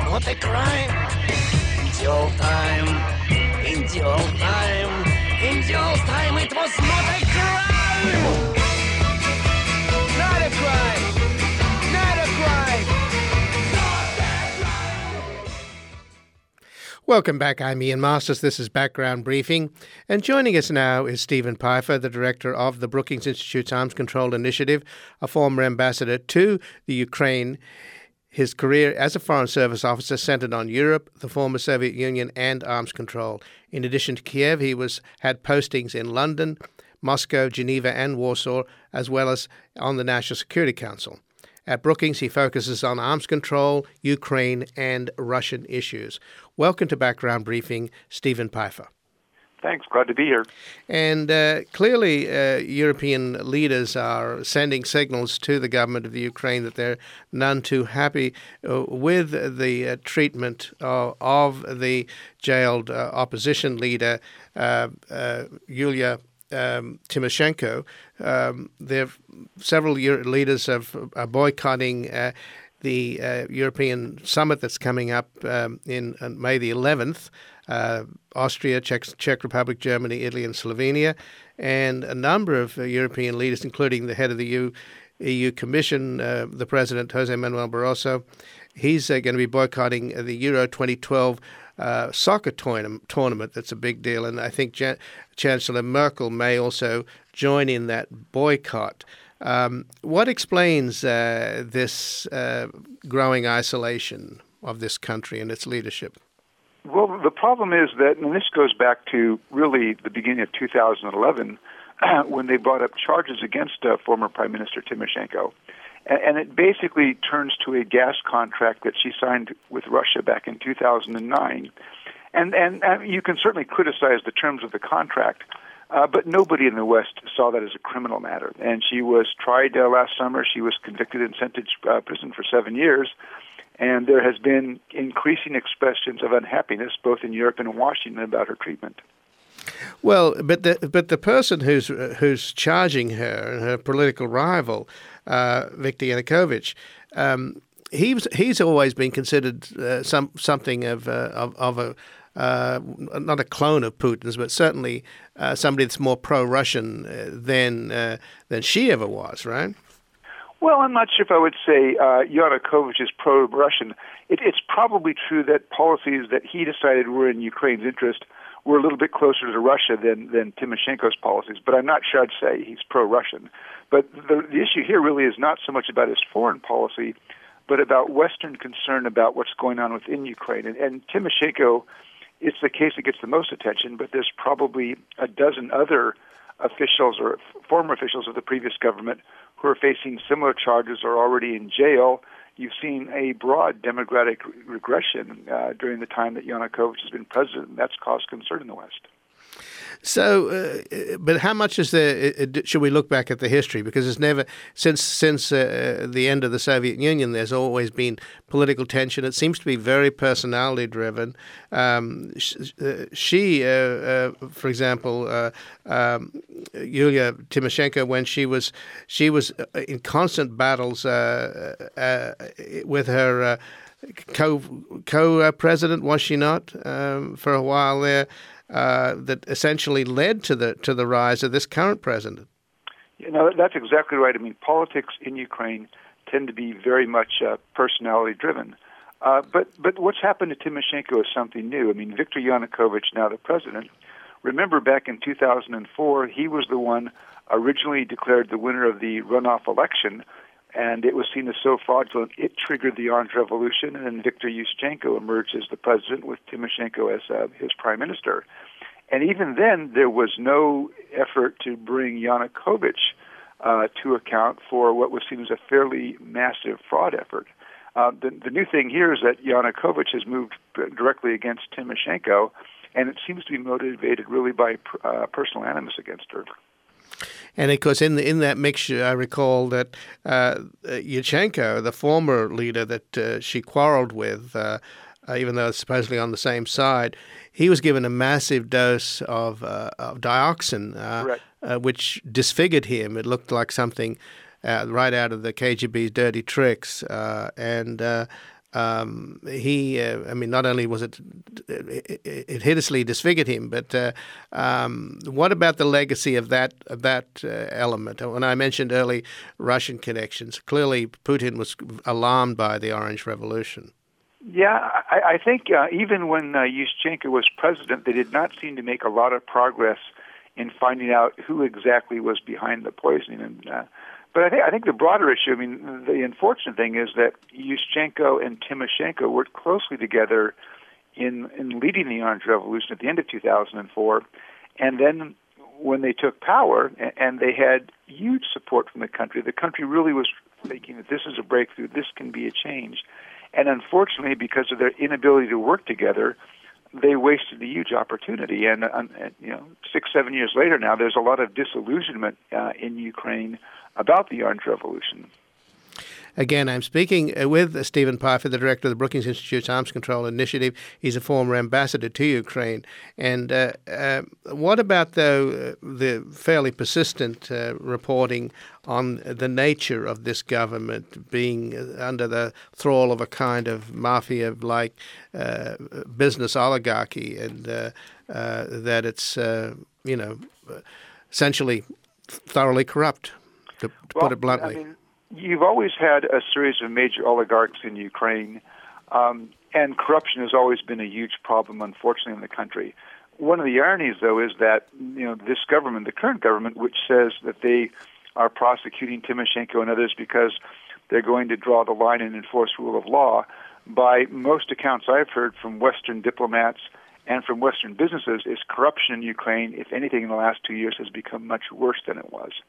not a crime. In the old time, in the old time, in the old time, it was not a crime. Not a crime. Not a crime. Welcome back. I'm Ian Masters. This is Background Briefing. And joining us now is Stephen Pfeiffer, the director of the Brookings Institute's Arms Control Initiative, a former ambassador to the Ukraine. His career as a Foreign Service officer centered on Europe, the former Soviet Union, and arms control. In addition to Kiev, he had postings in London, Moscow, Geneva, and Warsaw, as well as on the National Security Council. At Brookings, he focuses on arms control, Ukraine, and Russian issues. Welcome to Background Briefing, Stephen Pfeiffer. Thanks. Glad to be here. And clearly, European leaders are sending signals to the government of the Ukraine that they're none too happy with the treatment of the jailed opposition leader, Yulia Tymoshenko. Several leaders are boycotting the European summit that's coming up in May the 11th. Austria, Czech Republic, Germany, Italy, and Slovenia, and a number of European leaders, including the head of the EU Commission, the President, Jose Manuel Barroso. He's going to be boycotting the Euro 2012 soccer tournament. That's a big deal, and I think Chancellor Merkel may also join in that boycott. What explains this growing isolation of this country and its leadership? Well, the problem is that, and this goes back to really the beginning of 2011, when they brought up charges against former Prime Minister Tymoshenko. And it basically turns to a gas contract that she signed with Russia back in 2009. And you can certainly criticize the terms of the contract, but nobody in the West saw that as a criminal matter. And she was tried last summer. She was convicted and sent to prison for 7 years. And there has been increasing expressions of unhappiness, both in Europe and Washington, about her treatment. Well, but the person who's charging her, her political rival, Viktor Yanukovych, he's always been considered something of a not a clone of Putin's, but certainly somebody that's more pro-Russian than she ever was, right? Well, I'm not sure if I would say Yanukovych is pro-Russian. It's probably true that policies that he decided were in Ukraine's interest were a little bit closer to Russia than Tymoshenko's policies, but I'm not sure I'd say he's pro-Russian. But the issue here really is not so much about his foreign policy, but about Western concern about what's going on within Ukraine. And Tymoshenko, it's the case that gets the most attention, but there's probably a dozen other officials or former officials of the previous government who are facing similar charges or already in jail. You've seen a broad democratic regression during the time that Yanukovych has been president, and that's caused concern in the West. So, but how much is there? Should we look back at the history? Because it's never since the end of the Soviet Union, there's always been political tension. It seems to be very personality driven. She, for example, Yulia Tymoshenko, when she was in constant battles with her co-president, was she not, for a while there? That essentially led to the rise of this current president. You know, that's exactly right. I mean, politics in Ukraine tend to be very much personality driven. But what's happened to Tymoshenko is something new. I mean, Viktor Yanukovych, now the president, remember back in 2004, he was the one originally declared the winner of the runoff election, and it was seen as so fraudulent, it triggered the Orange Revolution, and then Viktor Yushchenko emerged as the president with Tymoshenko as his prime minister. And even then, there was no effort to bring Yanukovych to account for what was seen as a fairly massive fraud effort. The new thing here is that Yanukovych has moved directly against Tymoshenko, and it seems to be motivated really by personal animus against her. And of course, in that mixture, I recall that Yushchenko, the former leader that she quarreled with, even though it's supposedly on the same side, he was given a massive dose of dioxin, which disfigured him. It looked like something right out of the KGB's dirty tricks. And not only was it hideously disfigured him, but what about the legacy of that element? When I mentioned early Russian connections, clearly Putin was alarmed by the Orange Revolution. Yeah, I think even when Yushchenko was president, they did not seem to make a lot of progress in finding out who exactly was behind the poisoning. But I think the broader issue, the unfortunate thing is that Yushchenko and Timoshenko worked closely together in leading the Orange Revolution at the end of 2004. And then when they took power, and they had huge support from the country really was thinking that this is a breakthrough, this can be a change. And unfortunately, because of their inability to work together, they wasted a huge opportunity. And 6-7 years later now, there's a lot of disillusionment in Ukraine about the Orange Revolution. Again, I'm speaking with Stephen Pfeiffer, the director of the Brookings Institute's Arms Control Initiative. He's a former ambassador to Ukraine. And what about, though, the fairly persistent reporting on the nature of this government being under the thrall of a kind of mafia-like business oligarchy, and that it's, essentially thoroughly corrupt, to put it bluntly? You've always had a series of major oligarchs in Ukraine, and corruption has always been a huge problem, unfortunately, in the country. One of the ironies, though, is that this government, the current government, which says that they are prosecuting Timoshenko and others because they're going to draw the line and enforce rule of law, by most accounts I've heard from Western diplomats and from Western businesses, is corruption in Ukraine, if anything, in the last 2 years has become much worse than it was.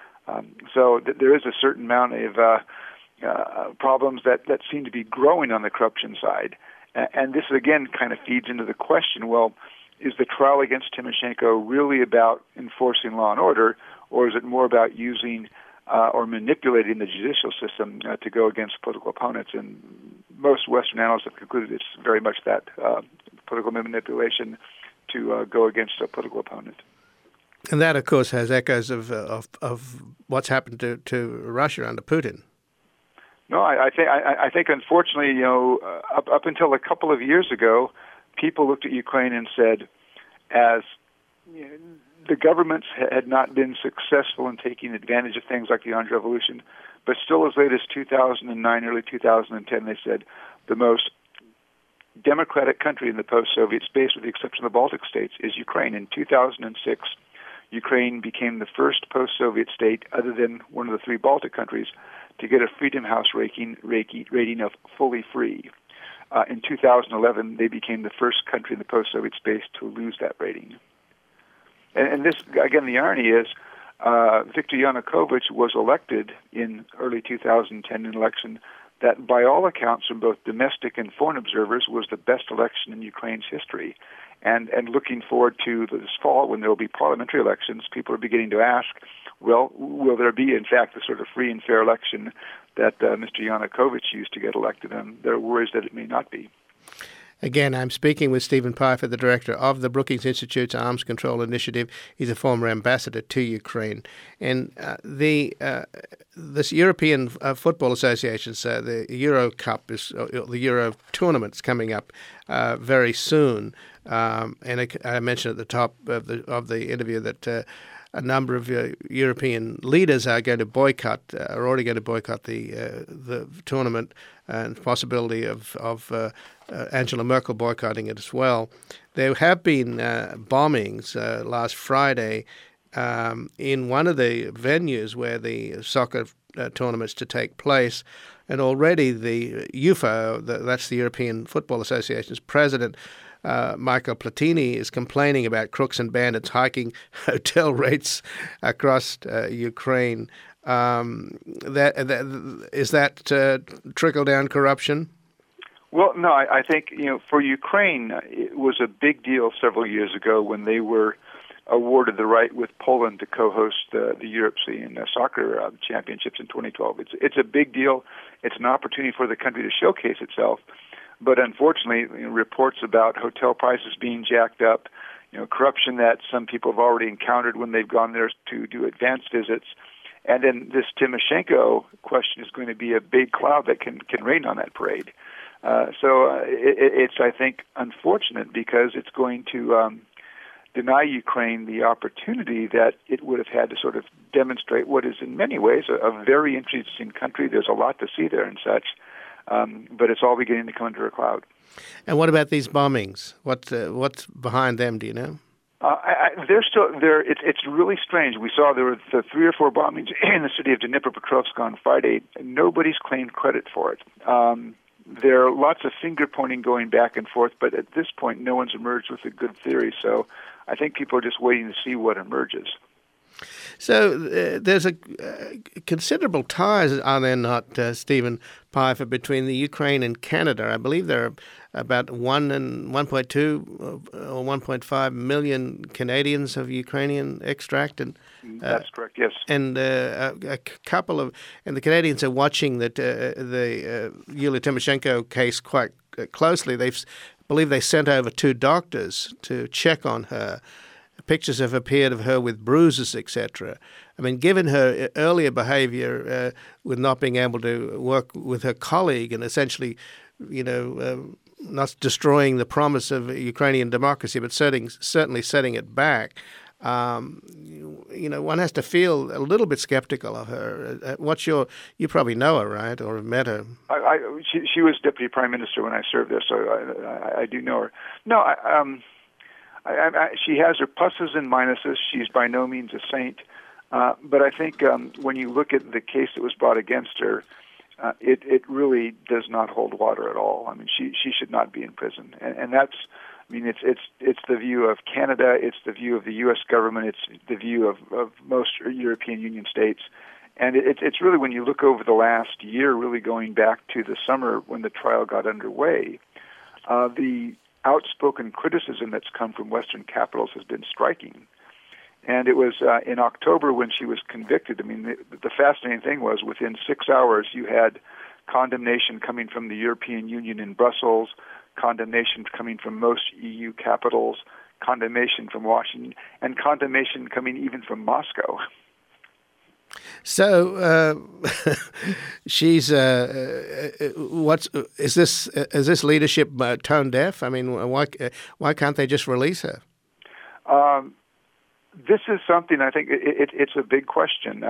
So there is a certain amount of problems that seem to be growing on the corruption side. And this, again, kind of feeds into the question, well, is the trial against Timoshenko really about enforcing law and order, or is it more about using or manipulating the judicial system to go against political opponents? And most Western analysts have concluded it's very much that political manipulation to go against a political opponent. And that, of course, has echoes of what's happened to Russia under Putin. No, I think unfortunately, up until a couple of years ago, people looked at Ukraine and said, as the governments had not been successful in taking advantage of things like the Orange Revolution, but still as late as 2009, early 2010, they said the most democratic country in the post-Soviet space, with the exception of the Baltic states, is Ukraine. In 2006, Ukraine became the first post-Soviet state, other than one of the three Baltic countries, to get a Freedom House rating of fully free. In 2011, they became the first country in the post-Soviet space to lose that rating. And this, again, the irony is, Viktor Yanukovych was elected in early 2010 in an election that, by all accounts, from both domestic and foreign observers, was the best election in Ukraine's history. And looking forward to this fall, when there will be parliamentary elections, people are beginning to ask, well, will there be, in fact, the sort of free and fair election that Mr. Yanukovych used to get elected? And there are worries that it may not be. Again, I'm speaking with Stephen Pfeiffer, the director of the Brookings Institute's Arms Control Initiative. He's a former ambassador to Ukraine. And this European Football Association's the Euro Cup, the Euro tournament's coming up very soon. And I mentioned at the top of the interview that a number of European leaders are going to boycott, are already going to boycott the tournament, and possibility of Angela Merkel boycotting it as well. There have been bombings last Friday in one of the venues where the soccer tournament's to take place, and already the UEFA, that's the European Football Association's president, Michael Platini, is complaining about crooks and bandits hiking hotel rates across Ukraine. Is that trickle-down corruption? Well, no, I think, for Ukraine, it was a big deal several years ago when they were awarded the right with Poland to co-host the European Soccer Championships in 2012. It's a big deal. It's an opportunity for the country to showcase itself. But unfortunately, reports about hotel prices being jacked up, corruption that some people have already encountered when they've gone there to do advance visits. And then this Timoshenko question is going to be a big cloud that can rain on that parade. It's, I think, unfortunate because it's going to deny Ukraine the opportunity that it would have had to sort of demonstrate what is in many ways a very interesting country. There's a lot to see there and such, but it's all beginning to come under a cloud. And what about these bombings? What's behind them, do you know? They're still there. It's really strange. We saw there were the 3 or 4 bombings in the city of Dnipropetrovsk on Friday. Nobody's claimed credit for it. There are lots of finger pointing going back and forth, but at this point, no one's emerged with a good theory. So I think people are just waiting to see what emerges. So there's a considerable ties, are there not, Stephen Pifer, between the Ukraine and Canada? I believe there are about 1.2 or 1.5 million Canadians of Ukrainian extract. And that's correct, yes. And a couple of, and the Canadians are watching the Yulia Tymoshenko case quite closely. Believe they sent over 2 doctors to check on her. Pictures have appeared of her with bruises, etc. I mean, given her earlier behavior with not being able to work with her colleague and essentially, not destroying the promise of Ukrainian democracy, but certainly setting it back, one has to feel a little bit skeptical of her. You probably know her, right, or have met her? She was deputy prime minister when I served there, so I do know her. No, she has her pluses and minuses. She's by no means a saint. But I think when you look at the case that was brought against her, it really does not hold water at all. I mean, she should not be in prison. And that's, I mean, it's the view of Canada, it's the view of the U.S. government, it's the view of most European Union states. And it's really, when you look over the last year, really going back to the summer when the trial got underway, the outspoken criticism that's come from Western capitals has been striking. And it was in October when she was convicted. I mean, the fascinating thing was within 6 hours you had condemnation coming from the European Union in Brussels, condemnation coming from most EU capitals, condemnation from Washington, and condemnation coming even from Moscow. So she's is this leadership tone deaf? I mean, why can't they just release her? This is something I think it's a big question.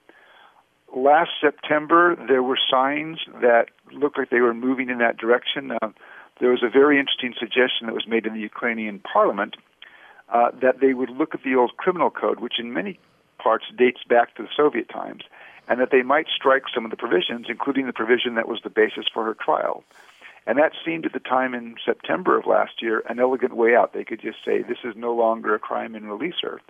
Last September, there were signs that looked like they were moving in that direction. There was a very interesting suggestion that was made in the Ukrainian parliament that they would look at the old criminal code, which in many parts dates back to the Soviet times, and that they might strike some of the provisions, including the provision that was the basis for her trial. And that seemed at the time in September of last year an elegant way out. They could just say, this is no longer a crime and release her.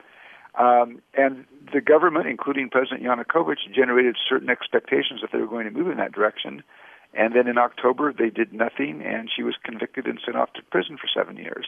And the government, including President Yanukovych, generated certain expectations that they were going to move in that direction. And then in October, they did nothing, and she was convicted and sent off to prison for 7 years.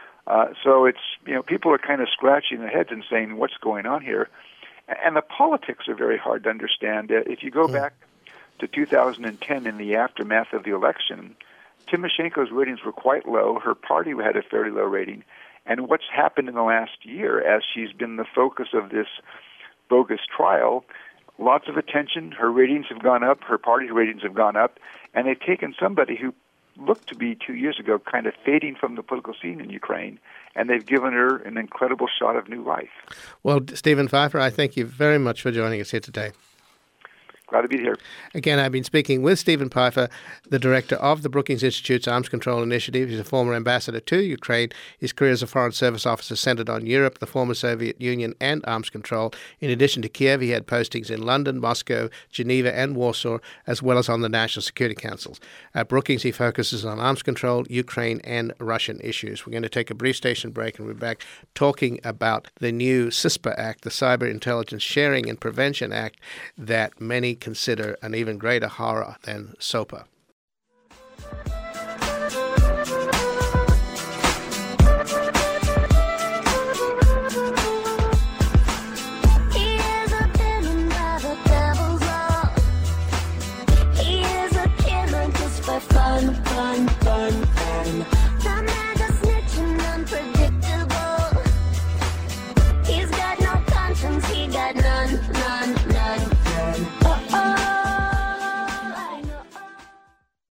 So it's, people are kind of scratching their heads and saying, what's going on here? And the politics are very hard to understand. If you go back to 2010 in the aftermath of the election, Tymoshenko's ratings were quite low. Her party had a fairly low rating. And what's happened in the last year as she's been the focus of this bogus trial, lots of attention, her ratings have gone up, her party's ratings have gone up, and they've taken somebody who looked to be 2 years ago kind of fading from the political scene in Ukraine, and they've given her an incredible shot of new life. Well, Stephen Pifer, I thank you very much for joining us here today. Glad to be here. Again, I've been speaking with Stephen Pifer, the director of the Brookings Institute's Arms Control Initiative. He's a former ambassador to Ukraine. His career as a Foreign Service officer centered on Europe, the former Soviet Union, and arms control. In addition to Kiev, he had postings in London, Moscow, Geneva, and Warsaw, as well as on the National Security Councils. At Brookings, he focuses on arms control, Ukraine, and Russian issues. We're going to take a brief station break, and we're back talking about the new CISPA Act, the Cyber Intelligence Sharing and Prevention Act, that many consider an even greater horror than SOPA. He got no conscience, he got none.